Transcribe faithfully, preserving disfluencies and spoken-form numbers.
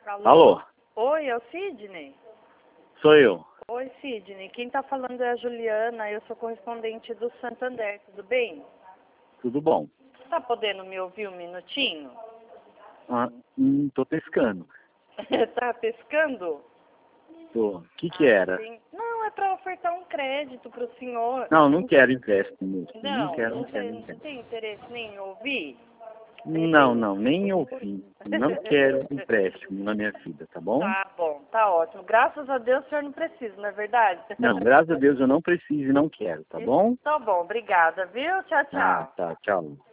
Alô? Alô? Oi, é o Sidney? Sou eu. Oi, Sidney. Quem tá falando é a Juliana, eu sou correspondente do Santander, tudo bem? Tudo bom? Tá podendo me ouvir um minutinho? Ah, hum, tô pescando. Tá pescando? Tô. O que que era? Sim. Não, é para ofertar um crédito pro senhor. Não, não quero empréstimo. Não, Não, quero, não você quero não empréstimo. tem interesse nem em ouvir? Não, não, nem ouvi. Não quero empréstimo na minha vida, tá bom? Tá bom, tá ótimo. Graças a Deus o senhor não precisa, não é verdade? Não, graças a Deus eu não preciso e não quero, tá bom? Tá bom, obrigada, viu? Tchau, Ah, tchau. tá, tchau.